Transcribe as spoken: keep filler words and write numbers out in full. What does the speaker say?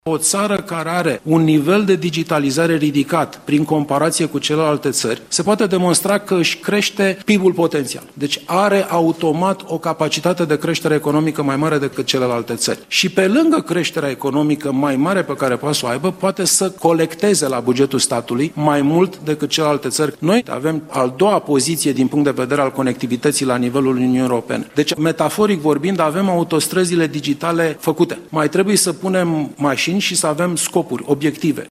O țară care are un nivel de digitalizare ridicat prin comparație cu celelalte țări, se poate demonstra că își crește P I B-ul potențial. Deci are automat o capacitate de creștere economică mai mare decât celelalte țări. Și pe lângă creșterea economică mai mare pe care poate să o aibă, poate să colecteze la bugetul statului mai mult decât celelalte țări. Noi avem al doua poziție din punct de vedere al conectivității la nivelul Uniunii Europene. Deci, metaforic vorbind, avem autostrăzile digitale făcute. Mai trebuie să punem mașini și să avem scopuri, obiective.